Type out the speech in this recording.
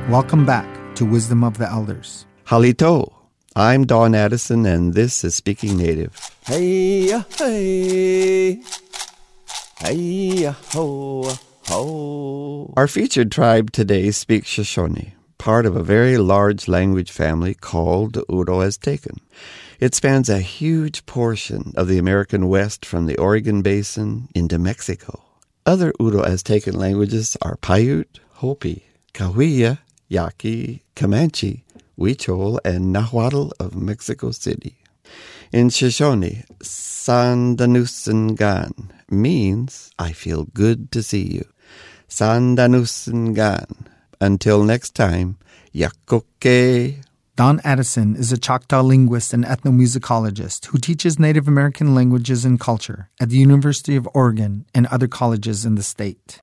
Welcome back to Wisdom of the Elders. Halito. I'm Don Addison, and this is Speaking Native. Hey, hey, hey, ho, ho. Our featured tribe today speaks Shoshone, part of a very large language family called the Uto-Aztecan. It spans a huge portion of the American West from the Oregon Basin into Mexico. Other Uto-Aztecan languages are Paiute, Hopi, Cahuilla, Yaqui, Comanche, Huichol, and Nahuatl of Mexico City. In Shoshone, Sandanusengan means, I feel good to see you. Sandanusengan. Until next time, Yakoke. Don Addison is a Choctaw linguist and ethnomusicologist who teaches Native American languages and culture at the University of Oregon and other colleges in the state.